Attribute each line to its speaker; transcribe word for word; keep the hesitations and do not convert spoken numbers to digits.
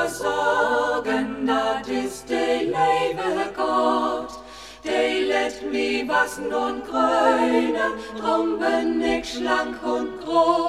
Speaker 1: Sorgen, dat ist de Lewe Gott. De let mi was nun gröne, drum bin ich schlank und groß.